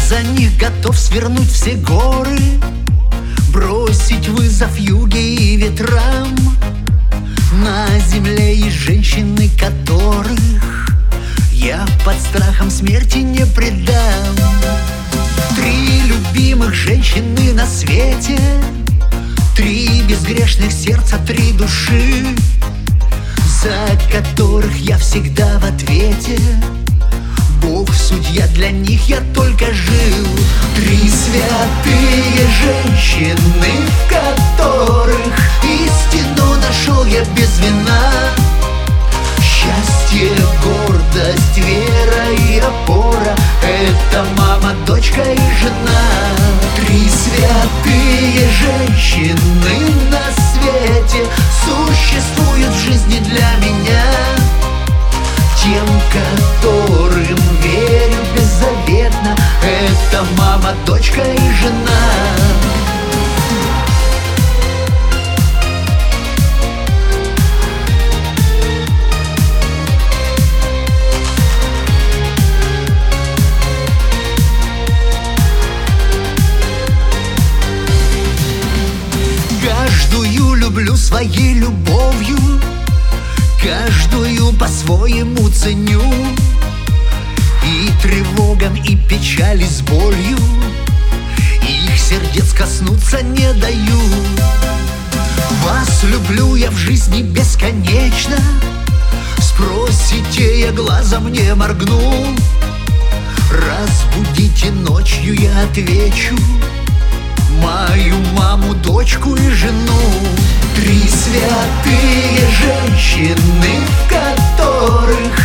за них готов свернуть все горы, бросить вызов юге и ветрам. На земле есть женщины, которых я под страхом смерти не предам. 3 любимых женщины на свете, 3 безгрешных сердца, 3 души, за которых я всегда в ответе. Бог судья, для них я только жил. 3 святые женщины, в которых истину нашел я без вина. Счастье, гордость, вера и опора — это мама, дочка и жена. 3 святые женщины на свете существуют в жизни для меня. Тем, которым верю беззаветно, это мама, дочка и жена. Каждую люблю своей любовью, каждую по-своему ценю. И тревогам, и печали с болью их сердец коснуться не даю. Вас люблю я в жизни бесконечно, спросите, я глазом не моргну. Разбудите ночью, я отвечу: мою маму, дочку и жену. 3 святые женщины, в которых